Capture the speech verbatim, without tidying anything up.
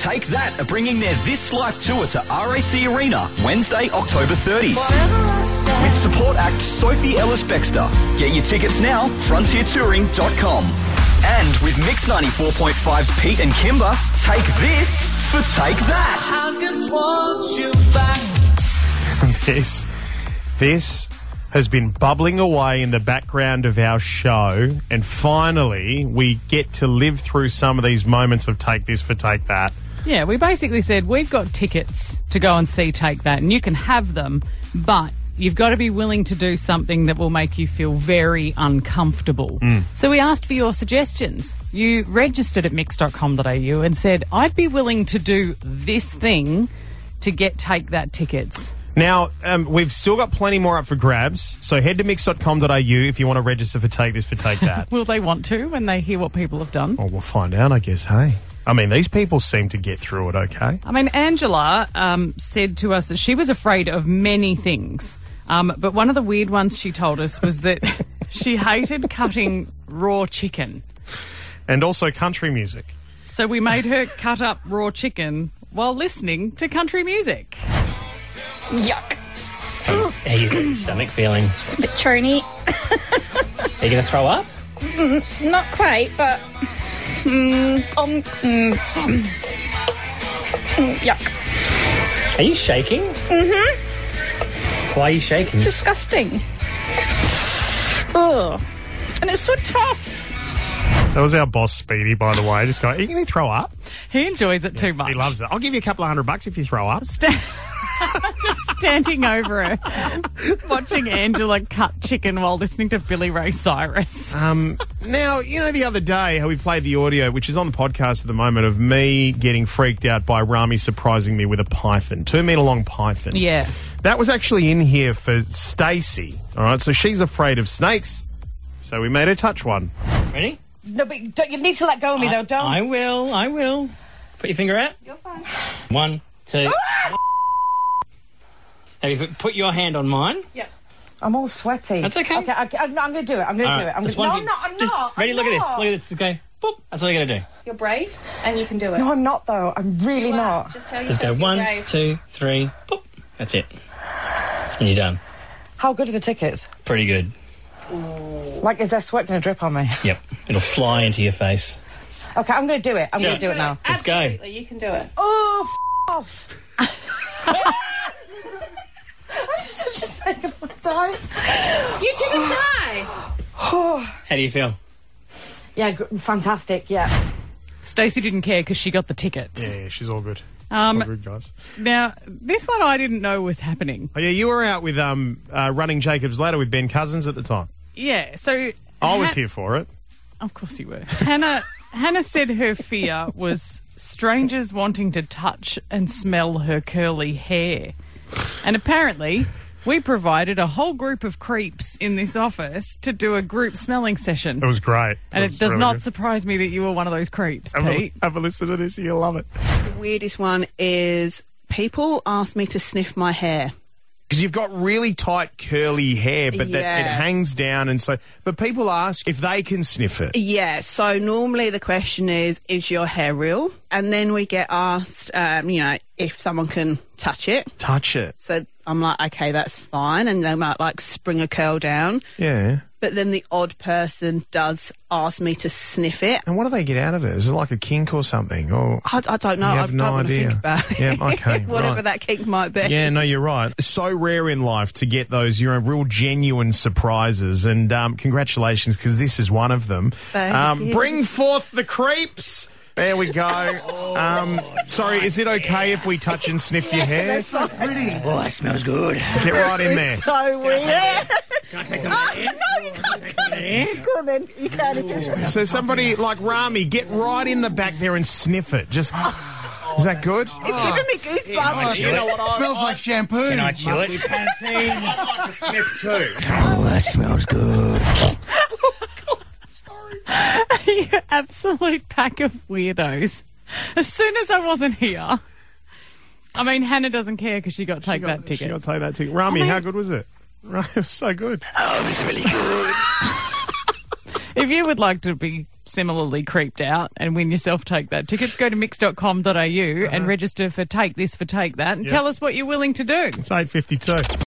Take That are bringing their This Life tour to R A C Arena Wednesday, October thirtieth. With support act Sophie Ellis-Bextor. Get your tickets now, frontier touring dot com. And with Mix ninety-four point five's Pete and Kimber, take this for Take That. I just want you back. This, this has been bubbling away in the background of our show, and finally we get to live through some of these moments of Take This for Take That. Yeah, we basically said we've got tickets to go and see Take That, and you can have them, but you've got to be willing to do something that will make you feel very uncomfortable. Mm. So we asked for your suggestions. You registered at mix dot com dot a u and said, I'd be willing to do this thing to get Take That tickets. Now, um, we've still got plenty more up for grabs, so head to mix dot com dot a u if you want to register for Take This for Take That. Will they want to when they hear what people have done? Well, we'll find out, I guess, hey. I mean, these people seem to get through it okay. I mean, Angela um, said to us that she was afraid of many things, um, but one of the weird ones she told us was that she hated cutting raw chicken. And also country music. So we made her cut up raw chicken while listening to country music. Yuck. How, how you stomach feeling? A bit churny. Are you going to throw up? Mm, not quite, but... Mm, um, mm, mm, yuck. Are you shaking? Mm-hmm. Why are you shaking? It's disgusting. Ugh. And it's so tough. That was our boss, Speedy, by the way. Just going, are you going to throw up? He enjoys it Yeah, too much. He loves it. I'll give you a couple of hundred bucks if you throw up. Sta- Just standing over her, watching Angela cut chicken while listening to Billy Ray Cyrus. Um, now, you know the other day how we played the audio, which is on the podcast at the moment, of me getting freaked out by Rami surprising me with a python, two metre long python. Yeah. That was actually in here for Stacey. All right, so she's afraid of snakes, so we made her touch one. Ready? No, but you, don't, you need to let go of me, I, though, don't. I will, I will. Put your finger out. You're fine. One, two. Ah! Have you put, put your hand on mine? Yep. I'm all sweaty. That's okay. Okay, okay I'm, I'm going to do it. I'm going All to do right, it. I'm just gonna, one no, thing. I'm not. I'm just not. ready, I'm look not. at this. Look at this. Okay. Boop. That's all you got to do. You're brave and you can do it. No, I'm not, though. I'm really You are. not. Just tell Just yourself go one, you're brave. two, three. Boop. That's it. And you're done. How good are the tickets? Pretty good. Like, is there sweat going to drip on me? Yep. It'll fly into your face. Okay, I'm going to do it. I'm Yeah. going to do it now. Let's go. Absolutely, you can do it. Oh, f*** off. I just, just make a die. You didn't die. Oh. How do you feel? Yeah, g- fantastic, yeah. Stacey didn't care because she got the tickets. Yeah, yeah, she's all good. Um, all good, guys. Now, this one I didn't know was happening. Oh, yeah, you were out with um, uh, running Jacob's Ladder with Ben Cousins at the time. Yeah, so... I was Ha- here for it. Of course you were. Hannah, Hannah said her fear was strangers wanting to touch and smell her curly hair. And apparently, we provided a whole group of creeps in this office to do a group smelling session. It was great. And was it does really not good. surprise me that you were one of those creeps, Have a, Pete. have a listen to this. You'll love it. The weirdest one is people ask me to sniff my hair. Because you've got really tight curly hair, but that it Yeah. hangs down, and so. But people ask if they can sniff it. Yeah, so normally the question is, is your hair real? And then we get asked, um, you know, if someone can touch it. Touch it. So I'm like, okay, that's fine. And they might like spring a curl down. Yeah. But then the odd person does ask me to sniff it. And what do they get out of it? Is it like a kink or something? Or I, I don't know. You I have don't no want to idea. think about it. Yeah, okay, Whatever right. that kink might be. Yeah, no, you're right. So rare in life to get those, you know, real genuine surprises. And um, congratulations, because this is one of them. Thank um, you. Bring forth the creeps. There we go. um, sorry, is it okay if we touch and sniff your hair? so pretty. Oh, that smells good. Get right in there. So weird. Can I take some Oh, of that in? no, you can't. Go on then. You can. It's just... So somebody like Rami, get right in the back there and sniff it. Just, is that good? It's giving me goosebumps. You know what I Smells like shampoo. Can I chew it? like a sniff too. Oh, that smells good. You absolute pack of weirdos. As soon as I wasn't here... I mean, Hannah doesn't care because she got to take that She ticket. got to take that ticket. Rami, I mean- how good was it? Right, it was so good. Oh, it's really good. If you would like to be similarly creeped out and win yourself Take That tickets, go to mix dot com dot a u uh-huh. and register for Take This for Take That and yep. tell us what you're willing to do. It's eight fifty-two.